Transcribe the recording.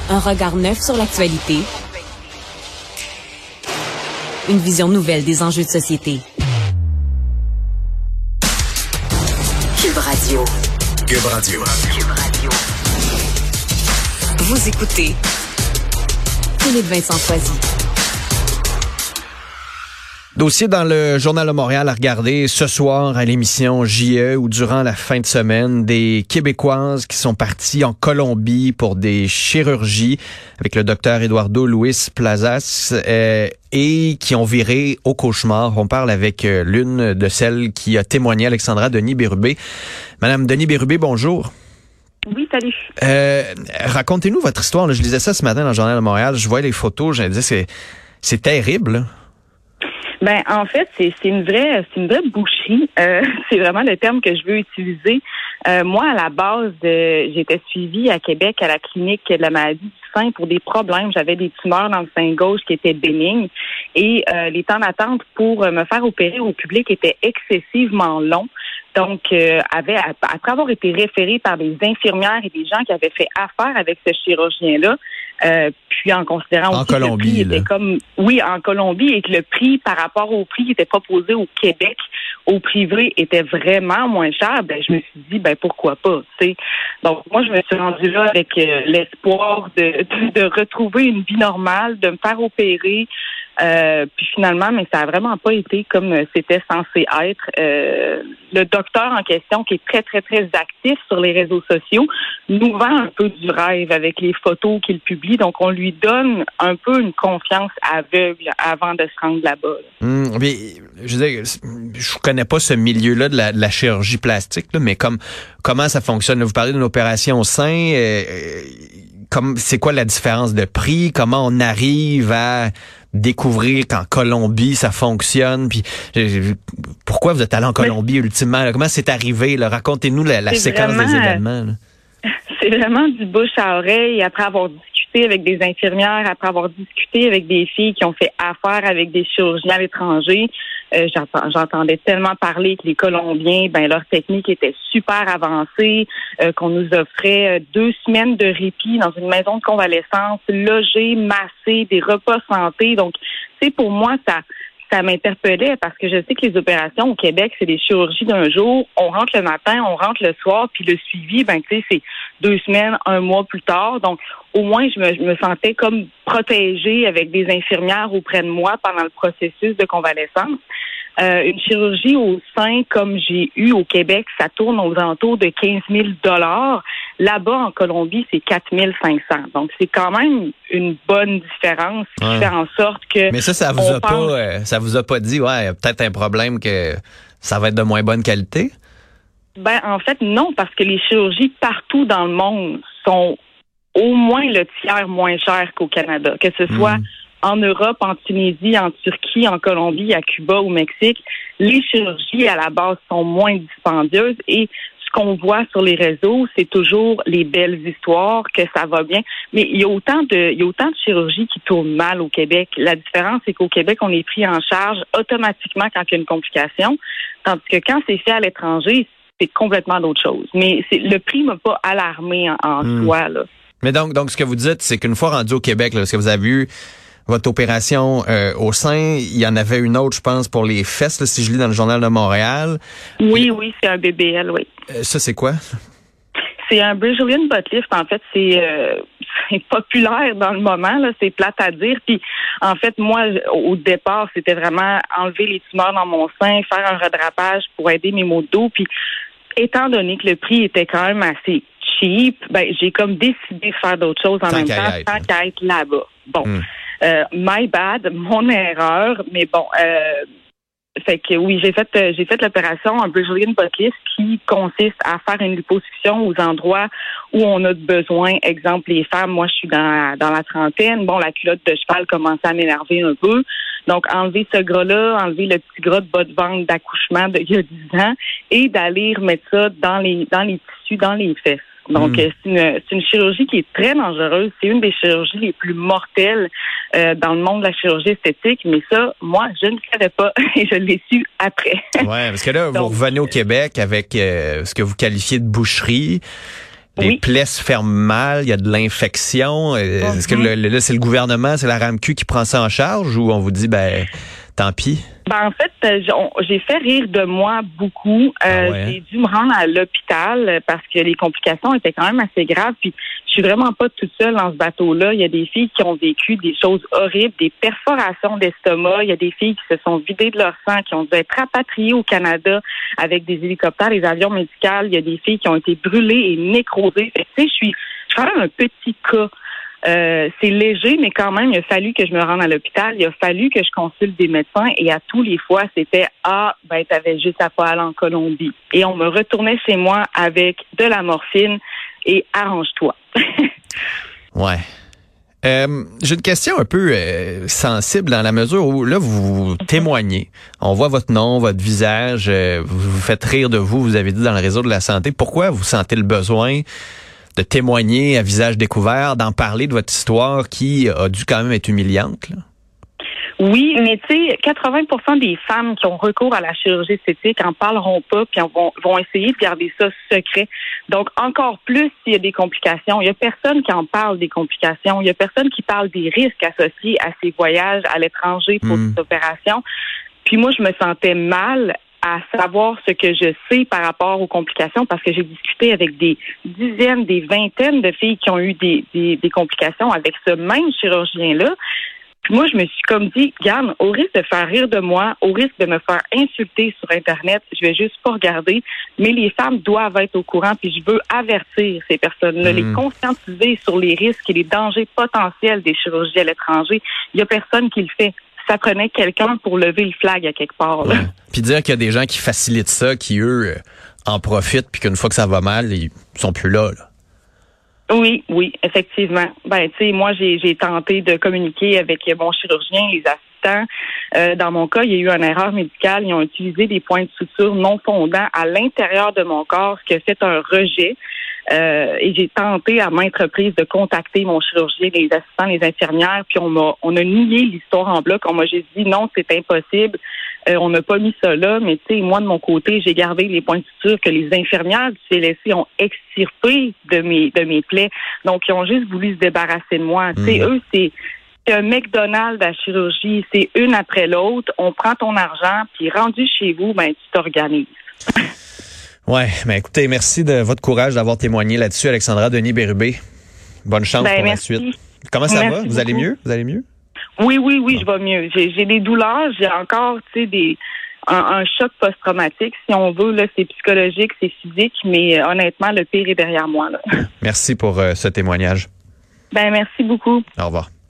Un regard neuf sur l'actualité. Une vision nouvelle des enjeux de société. Cube Radio. Cube Radio. Cube Radio. Vous écoutez Philippe Vincent Foisy. Dossier dans le Journal de Montréal à regarder ce soir à l'émission JE ou durant la fin de semaine, des Québécoises qui sont parties en Colombie pour des chirurgies avec le docteur Eduardo Luis Plazas et qui ont viré au cauchemar. On parle avec l'une de celles qui a témoigné, Alexandra Denis-Bérubé. Madame Denis-Bérubé, bonjour. Oui, salut. Racontez-nous votre histoire. Là, je lisais ça ce matin dans le Journal de Montréal. Je voyais les photos. Je me disais, c'est terrible, là. Ben, en fait, c'est une vraie boucherie. C'est vraiment le terme que je veux utiliser. Moi, à la base, j'étais suivie à Québec à la clinique de la maladie du sein pour des problèmes. J'avais des tumeurs dans le sein gauche qui étaient bénignes et les temps d'attente pour me faire opérer au public étaient excessivement longs. Donc, après avoir été référée par des infirmières et des gens qui avaient fait affaire avec ce chirurgien-là, puis en considérant aussi que le prix était comme, oui, en Colombie, et que le prix par rapport au prix qui était proposé au Québec, au privé, était vraiment moins cher, ben je me suis dit, ben pourquoi pas, tu sais. Donc, moi, je me suis rendue là avec l'espoir de retrouver une vie normale, de me faire opérer. Puis finalement, mais ça a vraiment pas été comme c'était censé être. Le docteur en question, qui est très, très, très actif sur les réseaux sociaux, nous vend un peu du rêve avec les photos qu'il publie. Donc, on lui donne un peu une confiance aveugle avant de se rendre là-bas. Mais, je connais pas ce milieu-là de la chirurgie plastique, là, mais comment ça fonctionne? Vous parlez d'une opération au sein. C'est quoi la différence de prix? Comment on arrive à découvrir qu'en Colombie, ça fonctionne? Puis pourquoi vous êtes allé en Colombie ultimement? Comment c'est arrivé? Là? Racontez-nous la séquence des événements. Là. C'est vraiment du bouche à oreille. Après avoir discuté avec des infirmières, après avoir discuté avec des filles qui ont fait affaire avec des chirurgiens à l'étranger, j'entendais tellement parler que les Colombiens, ben leur technique était super avancée, qu'on nous offrait 2 semaines de répit dans une maison de convalescence, logé, massé, des repas santé. Donc, tu sais, pour moi, ça m'interpellait parce que je sais que les opérations au Québec, c'est des chirurgies d'un jour. On rentre le matin, on rentre le soir, puis le suivi, ben tu sais, c'est 2 semaines, 1 mois plus tard. Donc, au moins, je me sentais comme protégée avec des infirmières auprès de moi pendant le processus de convalescence. Une chirurgie au sein, comme j'ai eu au Québec, ça tourne aux alentours de 15 000 $. Là-bas, en Colombie, c'est 4 500. Donc, c'est quand même une bonne différence qui fait en sorte que... Mais ça vous a pas dit, ouais, peut-être un problème que ça va être de moins bonne qualité? Ben, en fait, non, parce que les chirurgies partout dans le monde sont au moins le tiers moins chères qu'au Canada. Que ce soit en Europe, en Tunisie, en Turquie, en Colombie, à Cuba, au Mexique, les chirurgies à la base sont moins dispendieuses et ce qu'on voit sur les réseaux, c'est toujours les belles histoires, que ça va bien. Mais il y a autant de chirurgies qui tournent mal au Québec. La différence, c'est qu'au Québec, on est pris en charge automatiquement quand il y a une complication, tandis que quand c'est fait à l'étranger, c'est complètement d'autre chose. Mais le prix m'a pas alarmé en soi, là. Mais donc, ce que vous dites, c'est qu'une fois rendu au Québec, là, ce que vous avez vu, votre opération au sein, il y en avait une autre, je pense, pour les fesses, là, si je lis dans le Journal de Montréal. Oui, c'est un BBL, oui. Ça, c'est quoi? C'est un Brazilian butt lift. En fait, c'est populaire dans le moment, là. C'est plate à dire. Puis, en fait, moi, au départ, c'était vraiment enlever les tumeurs dans mon sein, faire un redrapage pour aider mes maux de dos. Puis, étant donné que le prix était quand même assez cheap, ben, j'ai comme décidé de faire d'autres choses en même temps, tant qu'à être là-bas. Bon. My bad, mon erreur, mais bon, fait que oui, j'ai fait l'opération en Brazilian butt lift qui consiste à faire une liposuction aux endroits où on a besoin. Exemple, les femmes, moi je suis dans la trentaine, bon, la culotte de cheval commençait à m'énerver un peu. Donc, enlever ce gras-là, enlever le petit gras de bas de ventre d'accouchement d'il y a 10 ans et d'aller remettre ça dans les tissus, dans les fesses. Donc, c'est une chirurgie qui est très dangereuse. C'est une des chirurgies les plus mortelles dans le monde de la chirurgie esthétique. Mais ça, moi, je ne savais pas et je l'ai su après. Ouais, parce que là, vous revenez au Québec avec ce que vous qualifiez de boucherie. Les plaies se ferment mal, il y a de l'infection. Est-ce que là, c'est le gouvernement, c'est la RAMQ qui prend ça en charge ou on vous dit, tant pis? En fait, j'ai fait rire de moi beaucoup. J'ai dû me rendre à l'hôpital parce que les complications étaient quand même assez graves. Puis, je suis vraiment pas toute seule dans ce bateau-là. Il y a des filles qui ont vécu des choses horribles, des perforations d'estomac. Il y a des filles qui se sont vidées de leur sang, qui ont dû être rapatriées au Canada avec des hélicoptères, des avions médicaux. Il y a des filles qui ont été brûlées et nécrosées. Fait que, tu sais, je suis quand même un petit cas. C'est léger, mais quand même, il a fallu que je me rende à l'hôpital. Il a fallu que je consulte des médecins et à tous les fois, c'était t'avais juste à pas aller en Colombie. Et on me retournait chez moi avec de la morphine et arrange-toi. Ouais. J'ai une question un peu sensible dans la mesure où là, vous témoignez. On voit votre nom, votre visage, vous faites rire de vous, vous avez dit dans le réseau de la santé. Pourquoi vous sentez le besoin de témoigner à visage découvert, d'en parler de votre histoire qui a dû quand même être humiliante, là? Oui, mais tu sais, 80% des femmes qui ont recours à la chirurgie esthétique en parleront pas, puis vont essayer de garder ça secret. Donc, encore plus s'il y a des complications. Il y a personne qui en parle des complications. Il y a personne qui parle des risques associés à ces voyages à l'étranger pour des opérations. Puis moi, je me sentais mal à savoir ce que je sais par rapport aux complications parce que j'ai discuté avec des dizaines, des vingtaines de filles qui ont eu des complications avec ce même chirurgien-là. Puis moi, je me suis comme dit, regarde, au risque de faire rire de moi, au risque de me faire insulter sur Internet, je vais juste pas regarder, mais les femmes doivent être au courant, puis je veux avertir ces personnes-là, les conscientiser sur les risques et les dangers potentiels des chirurgies à l'étranger. Il y a personne qui le fait. Ça prenait quelqu'un pour lever le flag à quelque part. Là. Ouais. Puis dire qu'il y a des gens qui facilitent ça, qui, eux, en profitent, puis qu'une fois que ça va mal, ils sont plus là. Oui, effectivement. Tu sais, moi, j'ai tenté de communiquer avec mon chirurgien, les assistants. Dans mon cas, il y a eu une erreur médicale. Ils ont utilisé des points de suture non fondants à l'intérieur de mon corps, ce qui a fait un rejet. Et j'ai tenté à maintes reprises de contacter mon chirurgien, les assistants, les infirmières, puis on a nié l'histoire en bloc. On m'a juste dit non, c'est impossible. On n'a pas mis ça là, mais tu sais, moi de mon côté, j'ai gardé les points de suture que les infirmières du CLSC ont extirpés de mes plaies. Donc ils ont juste voulu se débarrasser de moi. Tu sais, eux c'est un McDonald's à chirurgie, c'est une après l'autre. On prend ton argent, puis rendu chez vous, tu t'organises. Ouais, écoutez, merci de votre courage d'avoir témoigné là-dessus, Alexandra Denis-Bérubé. Bonne chance pour la suite. Comment ça va? Vous allez mieux? Vous allez mieux? Oui, je vais mieux. J'ai des douleurs, j'ai encore, tu sais, un choc post-traumatique, si on veut, là, c'est psychologique, c'est physique, mais honnêtement, le pire est derrière moi, là. Merci pour ce témoignage. Merci beaucoup. Au revoir.